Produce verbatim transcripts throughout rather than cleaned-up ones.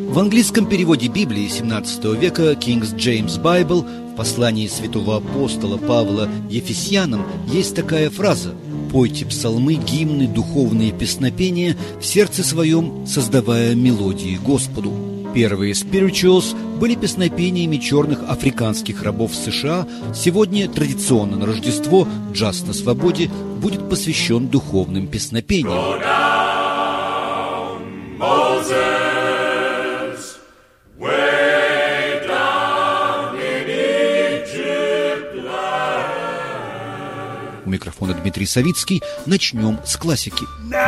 В английском переводе Библии семнадцатого века King James Bible в послании святого апостола Павла Ефесянам есть такая фраза: «Пойте псалмы, гимны, духовные песнопения в сердце своем, создавая мелодии Господу». Первые spirituals были песнопениями черных африканских рабов США. Сегодня традиционно на Рождество джаз на свободе будет посвящен духовным песнопениям. У микрофона Дмитрий Савицкий. Начнем с классики.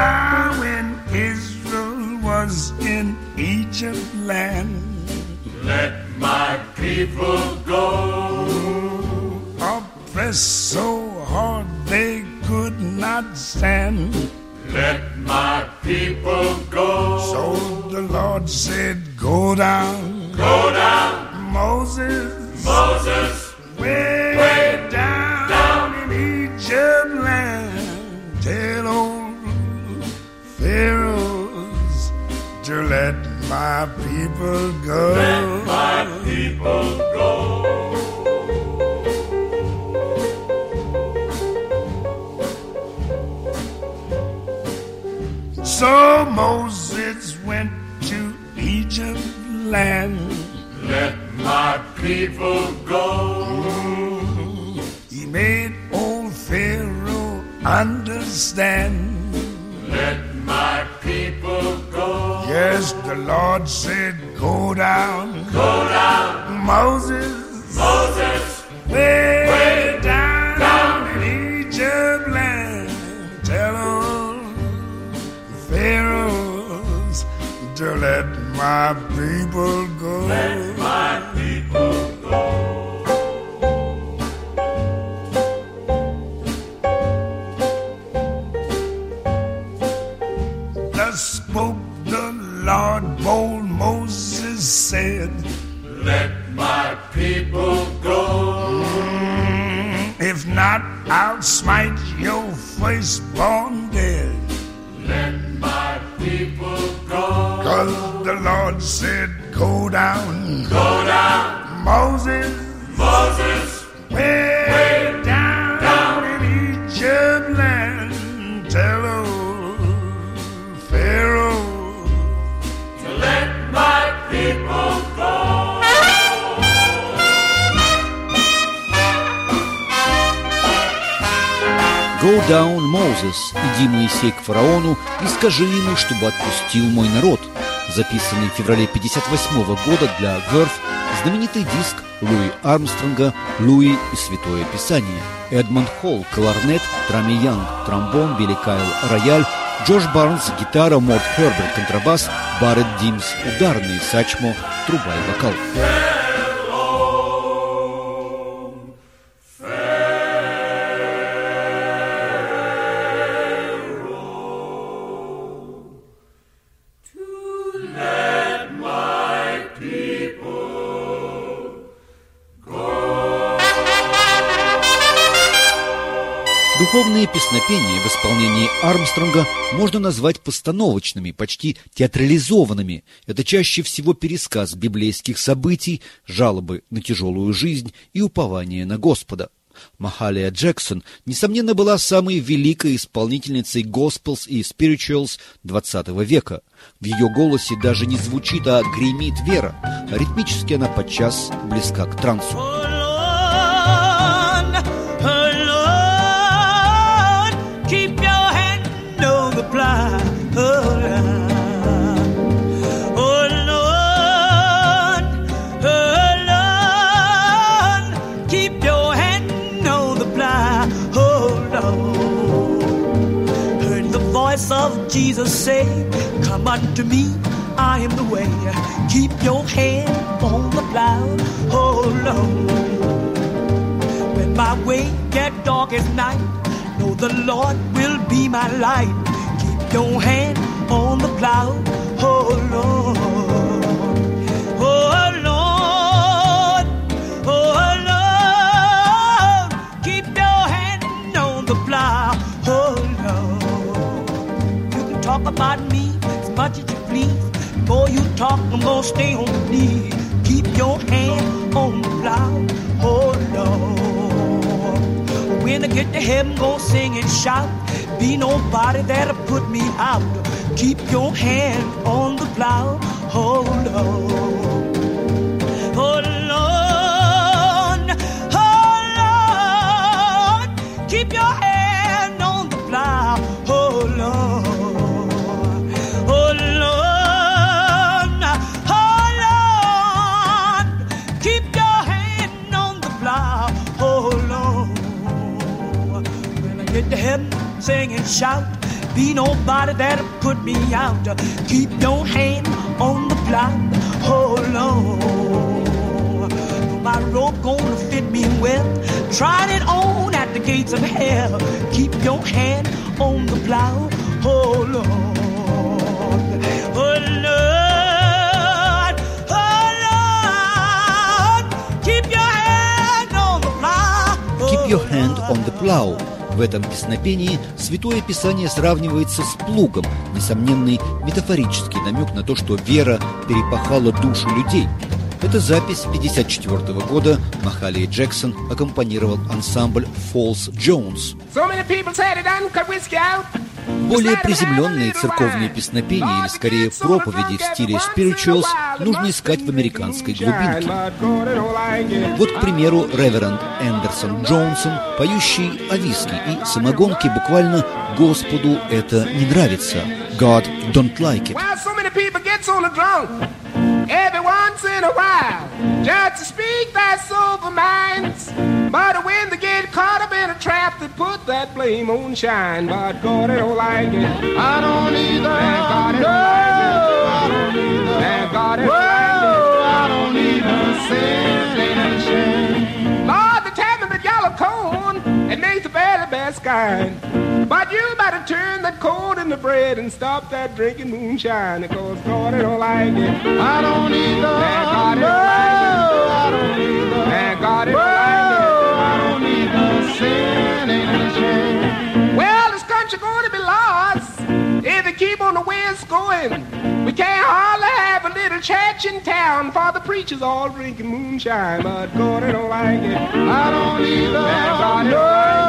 Was in Egypt land. Let my people go. Oppressed so hard they could not stand. Let my people go. So the Lord said, go down. Go down. Moses. Moses. Way, way down, down in Egypt land. Tell old Pharaoh to let my people go. Let my people go. So Moses went to Egypt land. Let my people go. Mm. He made old Pharaoh understand. Let my people go. Yes, the Lord said, go down. Go down. Moses. Moses. Way, way down, down in Egypt land. Tell old Pharaohs to let my people go. Let my people go. Spoke the Lord, bold Moses said, let my people go. Mm, if not, I'll smite your firstborn dead. Let my people go. 'Cause the Lord said, go down. Go down. Moses. Moses. Way, way down, down in Egypt land. Tell old Pharaoh to let my people go. Go down, Moses, иди, Моисей, к фараону и скажи ему, чтобы отпустил мой народ. Записанный в феврале пятьдесят восьмого года для Verve знаменитый диск Луи Армстронга «Луи и Святое Писание». Эдмонд Холл – кларнет, Трами Янг – тромбон, Билли Кайл – рояль, Джош Барнс – гитара, Морт Херберт – контрабас, Барретт Димс – ударные, Сачмо – труба и вокал. Духовные песнопения в исполнении Армстронга можно назвать постановочными, почти театрализованными. Это чаще всего пересказ библейских событий, жалобы на тяжелую жизнь и упование на Господа. Махалия Джексон, несомненно, была самой великой исполнительницей госпелс и spirituals двадцатого века. В ее голосе даже не звучит, а гремит вера. Ритмически она подчас близка к трансу. Keep your hand on the plow, oh Lord, oh Lord, oh Lord. Keep your hand on the plow, oh Lord. Heard the voice of Jesus say, come unto me, I am the way. Keep your hand on the plow, oh Lord. When my way get dark as night, know the Lord will be my light. Keep your hand on the plow, oh Lord, oh Lord, oh Lord. Keep your hand on the plow, oh Lord. You can talk about me as much as you please, Before you talk, I'm gonna stay on my knees. Keep your hand on the plow, oh Lord. When I get to heaven, gonna sing and shout. Be nobody that'll put me out. Keep your hand on the plow, oh Lord. Oh Lord, oh Lord. Keep your hand on the plow, oh Lord. Oh Lord, oh Lord. Keep your hand on the plow, oh Lord. When I get to heaven, sing and shout. Be nobody that'll put me out. Keep your hand on the plow, oh Lord. My rope gonna fit me well. Tried it on at the gates of hell. Keep your hand on the plow, oh Lord. Oh Lord, oh Lord. Keep your hand on the plow. Keep your hand on the plow. В этом песнопении Святое Писание сравнивается с плугом, несомненный метафорический намек на то, что вера перепахала душу людей. Это запись пятьдесят четвёртого года. Махали Джексон аккомпанировал ансамбль Falls Jones. Более приземленные церковные песнопения, или скорее проповеди в стиле spirituals, нужно искать в американской глубинке. Вот, к примеру, Реверенд Эндерсон Джонсон, поющий о виске и самогонке, буквально «Господу это не нравится». God don't like it. Every once in a while, just to speak their sober minds. But when they get caught up in a trap, they put that blame on shine. But God don't like it. I don't either. God don't like it. I don't either. God don't like it. I don't either. Sin ain't a shame. Lord, they tell me that yellow corn, it makes the very best kind. But you better turn that cold in the bread and stop that drinking moonshine, because God don't like it. I don't either. God no, I don't either. God don't like it. I don't either. Sin ain't a shame. Well, this country gonna be lost if they keep on the way it's going. We can't hardly have a little church in town, for the preachers all drinking moonshine. But God don't like it. I don't either. God no,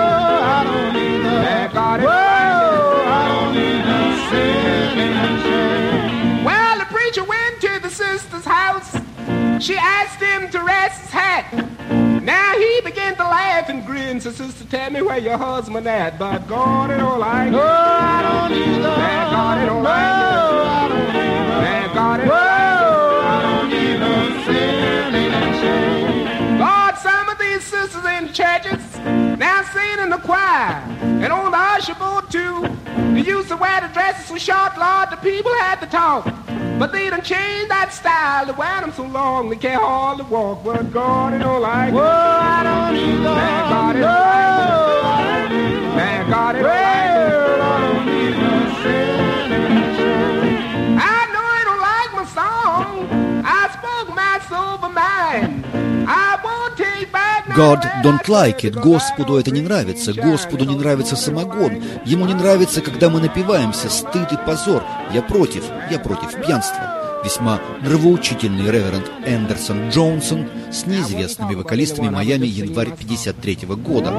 I don't either. God don't like it. I don't either. Sin ain't a shame. Well, the preacher went to the sister's house. She asked him to rest his hat. Now he began to laugh and grin. So, sister, tell me where your husband at. But God don't like it. No, I don't either. Man, God don't like it. I don't either. Man, God don't like it. I don't either. Sin ain't a shame. Lord, some of these sisters in the churches now singing in the choir and on the usher board too. They used to wear the dresses so short, Lord, the people had to talk. But they done changed that style. They wear them so long they can't hardly walk. But God don't like it. Whoa, I don't either. Man, God don't like it. Man, God don't like it. I don't either. Sin ain't a shame. I know I don't like my song. I spoke my sober mind. I won't take back. God don't like it. Господу это не нравится. Господу не нравится самогон. Ему не нравится, когда мы напиваемся. Стыд и позор. Я против. Я против пьянства. Весьма нравоучительный Реверенд Эндерсон Джонсон с неизвестными вокалистами Майами, январь пятьдесят третьего года.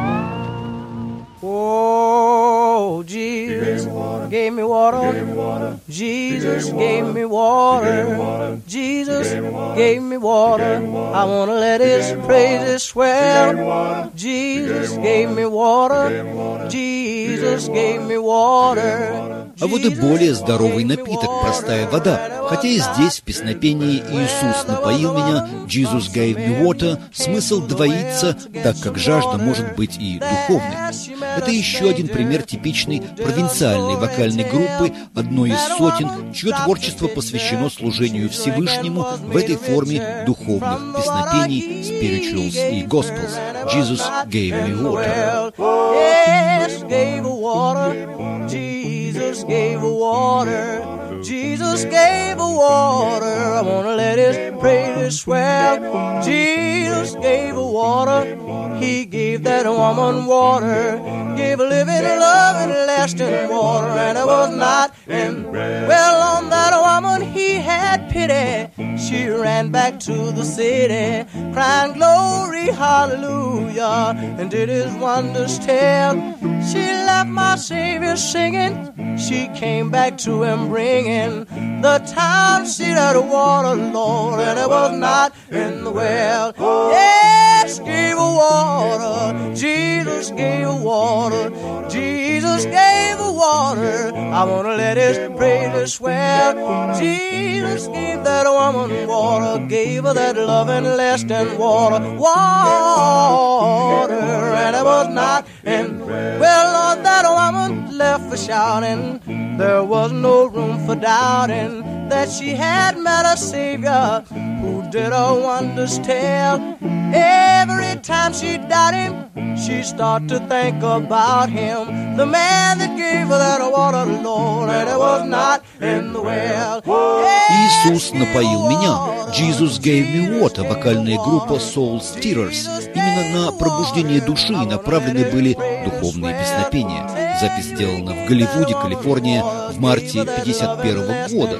Oh, Jesus gave me water. Jesus gave me water. Jesus gave me water. I want to let his praises swell. Jesus gave me water. Jesus gave me water. А вот и более здоровый напиток, простая вода. Хотя и здесь, в песнопении «Иисус напоил меня», «Jesus gave me water», смысл двоится, так как жажда может быть и духовной. Это еще один пример типичной провинциальной вокальной группы, одной из сотен, чье творчество посвящено служению Всевышнему в этой форме духовных песнопений, spirituals и gospels. Jesus gave me water. Yes, gave a water. Jesus gave a water. Jesus gave a water. I want to let his praises swell. Jesus gave a water. He gave that woman water. Gave a living, loving, lasting water. And it was not in well on that woman. woman, he had pity. She ran back to the city, crying glory, hallelujah, and did his wonders tell. She left my Savior singing, she came back to him bringing the town seat of the water, Lord, and it was not in the well. Yes, gave her water, Jesus gave her water, Jesus gave her water. I want to let his praises swell. Jesus gave that woman water, gave her that loving less than water, water, and it was not in. Well, Lord, that woman left for shouting. There was no room for doubting that she had met a Savior who did her wonders tell. Every time she died him, she started to think about him, the man that gave her that water, Lord, and it was not in the well. Иисус напоил меня. Jesus gave me water. Вокальная группа Soul Stirrers. Именно на пробуждение души направлены были духовные песнопения. Запись сделана в Голливуде, Калифорния, в марте пятьдесят первого года.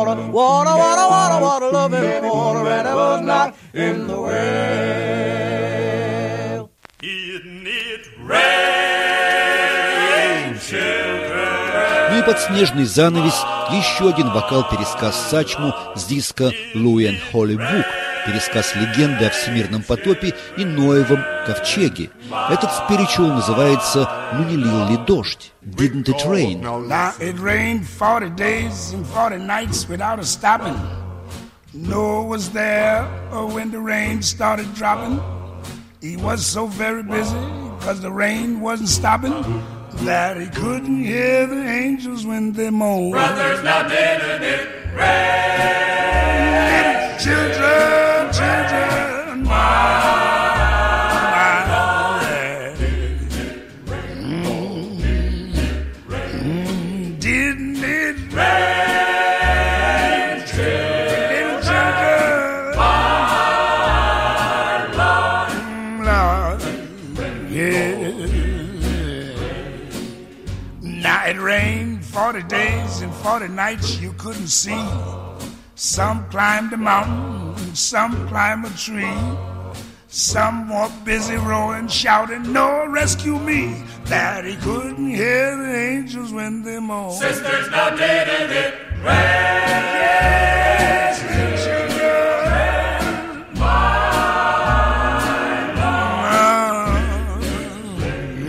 Ну и под снежный занавес еще один вокал-пересказ Сачму с диска «Louie and Holly Book», пересказ легенды о всемирном потопе и Ноевом ковчеге. Этот спиричуал называется «Ну не лил ли дождь?» Didn't it rain? Now it rained forty days and forty nights without a stopping. Noah was there when the rain started dropping. He was so very busy because the rain wasn't stopping that he couldn't hear the angels when they moaned. Brothers, now didn't it rain? Children, children, my, my, yeah. mm, mm, didn't it rain? Little children, my Lord, Lord, yeah. Now it rained forty days and forty nights you couldn't see. Some climbed a mountain, some climbed a tree. Some were busy rowing, shouting, Noah, rescue me, that he couldn't hear the angels when they moaned. Sisters, now didn't it rain? Yes, children, my Lord.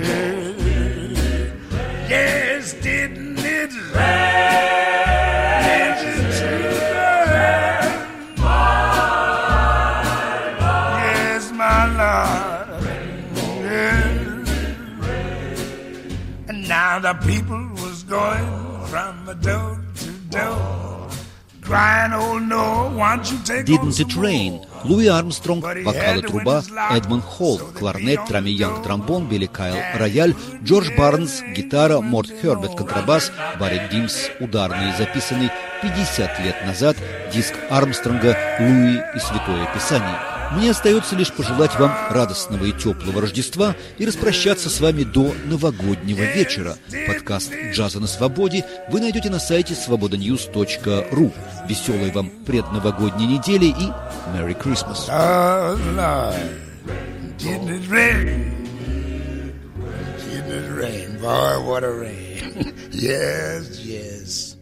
Yeah. Yes, didn't it rain? Now the people was going from door to door, crying, oh no, won't you take Didn't it rain? Луи Армстронг, вокал и труба, Эдмонд Холл, кларнет, Трамми Янг, тромбон, Билли Кайл, рояль, Джордж Барнс, гитара, Морт Херберт, контрабас, Барри Димс, ударные, записанный пятьдесят лет назад, диск Армстронга «Луи и Святое Писание». Мне остается лишь пожелать вам радостного и теплого Рождества и распрощаться с вами до новогоднего вечера. Подкаст «Джаза на свободе» вы найдете на сайте свобода ньюс точка ру. Веселой вам предновогодней недели и Merry Christmas! Oh, Lord, didn't it rain? Didn't it rain? Boy, what a rain. Yes, yes.